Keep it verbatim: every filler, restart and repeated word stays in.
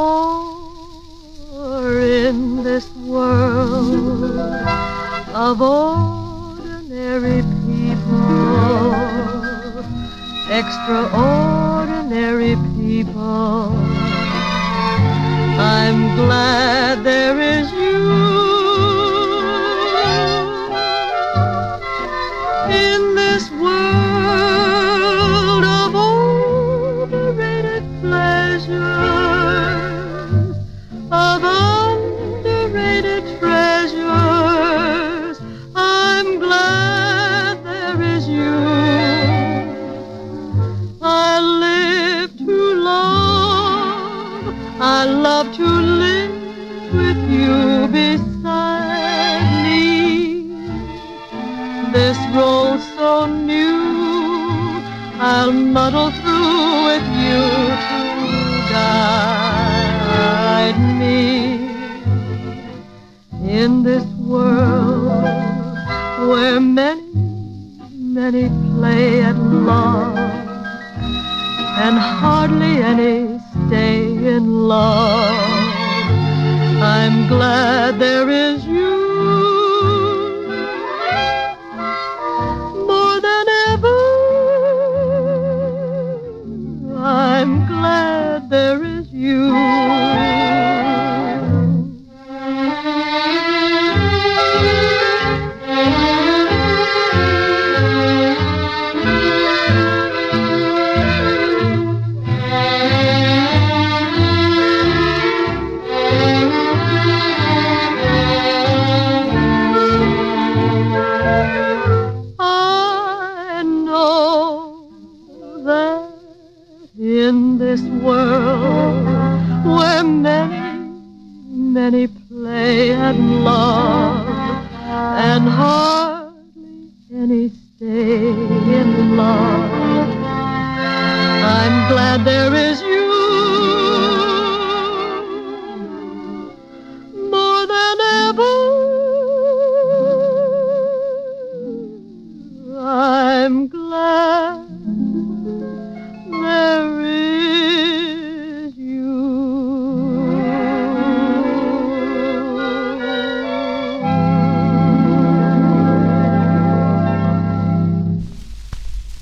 For in this world of ordinary people, extraordinary people, I'm glad there is you. In this world of overrated pleasures, of underrated treasures, I'm glad there is you. I live to love, I love to live with you beside me. This role so new, I'll muddle through with you to guide me. In this world where many, many play at love, and hardly any stay in love, I'm glad there is you. More than ever, I'm glad there is you. In this world where many, many play at love, and hardly any stay in love, I'm glad there is you.